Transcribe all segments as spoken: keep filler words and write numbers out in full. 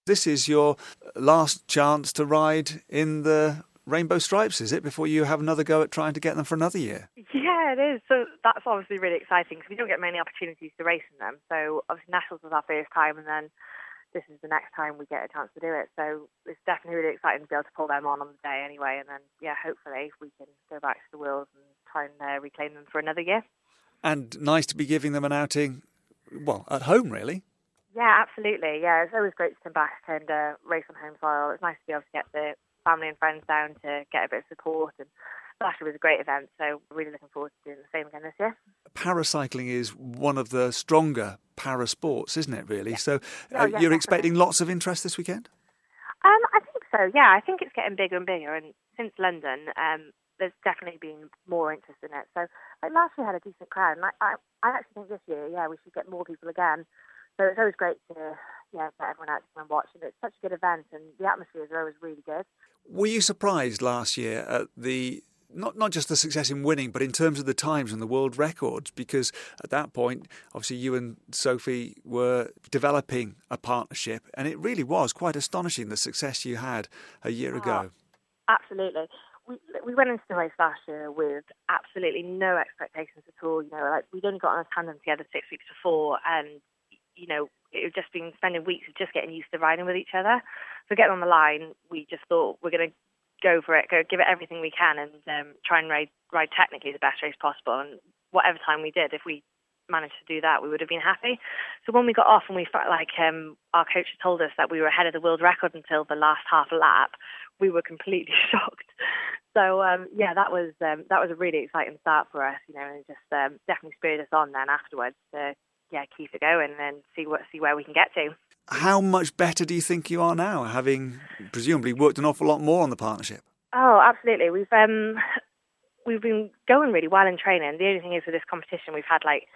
This is your last chance to ride in the Rainbow Stripes, is it, before you have another go at trying to get them for another year? Yeah, it is. So that's obviously really exciting because we don't get many opportunities to race in them. So obviously Nationals was our first time, and then this is the next time we get a chance to do it. So it's definitely really exciting to be able to pull them on on the day anyway. And then, yeah, hopefully we can go back to the Worlds and try and uh, reclaim them for another year. And nice to be giving them an outing, well, at home, really. Yeah, absolutely. Yeah, it's always great to come back and uh, race on home soil. It's nice to be able to get the family and friends down to get a bit of support. And last year was a great event, so really looking forward to doing the same again this year. Paracycling is one of the stronger para sports, isn't it, really? Yeah. So uh, oh, yeah, you're definitely. expecting lots of interest this weekend? Um, I think so, yeah. I think it's getting bigger and bigger. And since London, um, there's definitely been more interest in it. So like last year had a decent crowd. And I, I, I actually think this year, yeah, we should get more people again. So it's always great to yeah get everyone out to come and watch, and it's such a good event, and the atmosphere is always really good. Were you surprised last year at the not not just the success in winning, but in terms of the times and the world records? Because at that point, obviously, you and Sophie were developing a partnership, and it really was quite astonishing the success you had a year Oh, ago. Absolutely. We we went into the race last year with absolutely no expectations at all. You know, like we'd only got on a tandem together six weeks before, and you know, it had just been spending weeks of just getting used to riding with each other. So getting on the line, we just thought we're going to go for it, go give it everything we can, and um, try and ride, ride technically the best race possible. And whatever time we did, if we managed to do that, we would have been happy. So when we got off and we felt like um, our coach had told us that we were ahead of the world record until the last half lap, we were completely shocked. So um, yeah, that was um, that was a really exciting start for us, you know, and it just um, definitely spurred us on then afterwards to yeah keep it going and see what see where we can get to. How much better do you think you are now, having presumably worked an awful lot more on the partnership? Oh, absolutely. We've um we've been going really well in training. The only thing is with this competition, we've had like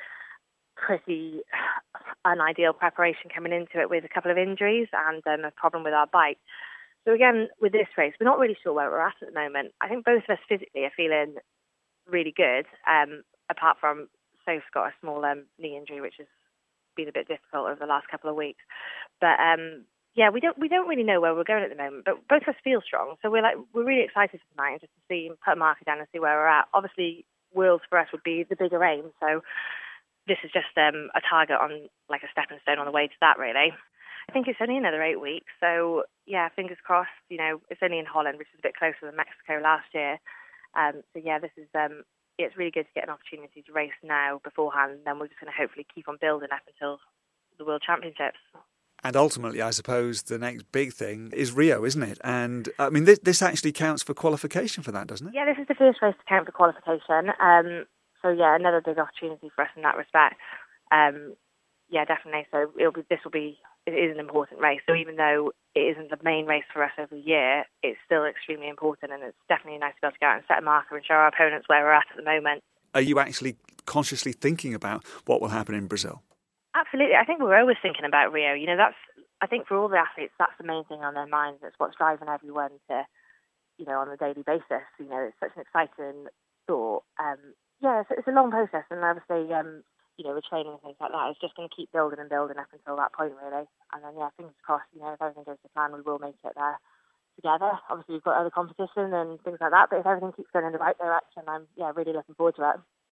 pretty unideal preparation coming into it with a couple of injuries and um, a problem with our bike. So again, with this race, we're not really sure where we're at at the moment. I think both of us physically are feeling really good, um, apart from Soph's got a small um, knee injury, which has been a bit difficult over the last couple of weeks. But um, yeah, we don't we don't really know where we're going at the moment. But both of us feel strong, so we're like we're really excited for tonight, just to see put a marker down and see where we're at. Obviously, Worlds for us would be the bigger aim, so this is just um, a target on like a stepping stone on the way to that, really. I think it's only another eight weeks, so yeah, fingers crossed. You know, it's only in Holland, which is a bit closer than Mexico last year. Um, so yeah, this is um, it's really good to get an opportunity to race now beforehand, and then we're just going to hopefully keep on building up until the World Championships. And ultimately, I suppose the next big thing is Rio, isn't it? And I mean, this, this actually counts for qualification for that, doesn't it? Yeah, this is the first race to count for qualification. Um, so yeah, another big opportunity for us in that respect. Um, yeah, definitely. So it'll be, this will be, it is an important race. So even though it isn't the main race for us every year, it's still extremely important, and it's definitely nice to be able to go out and set a marker and show our opponents where we're at at the moment. Are you actually consciously thinking about what will happen in Brazil? Absolutely. I think we're always thinking about Rio. You know, that's, I think for all the athletes, that's the main thing on their minds. It's what's driving everyone to, you know, on a daily basis. You know, it's such an exciting thought. Um, yeah, it's, it's a long process, and obviously, um, you know, with training and things like that, it's just going to keep building and building up until that point, really. And then, yeah, fingers crossed, you know, if everything goes to plan, we will make it there together. Obviously, we've got other competition and things like that, but if everything keeps going in the right direction, I'm, yeah, really looking forward to it.